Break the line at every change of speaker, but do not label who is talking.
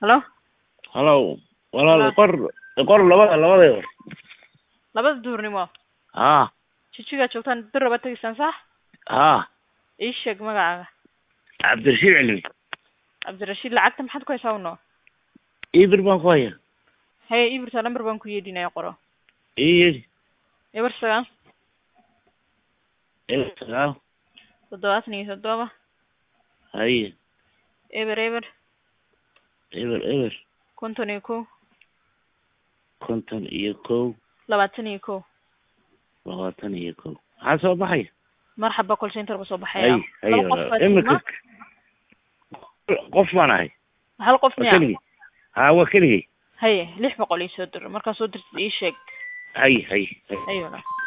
هلو
هلو ولا
هلا
القر labada
labada duurnimo
ها
jijiga joogtaan bir raba tagisan sax
ها
ii sheeg magacaaga
عبد الرشيد علمي
cabdirashiid lacagta maxaad ku haysaa uno
إبر بان خويا
haye ii birtaa lambar baan ku yeedhinaya qoro
إيه
eber sagaal
إيه سلام
77
هاي
eber eber
إبر
51
كنتن إيكو
21
لغاتن إيكو حاسو بحي
marxaba call center ba soo baxaya
هاي
laba qof baad
إمك قف معنا هاي
hal qof miya
وكلي ها وكلي
haye 600 ii soo dir markaa soo dirtid ii sheeg
هاي
ayuna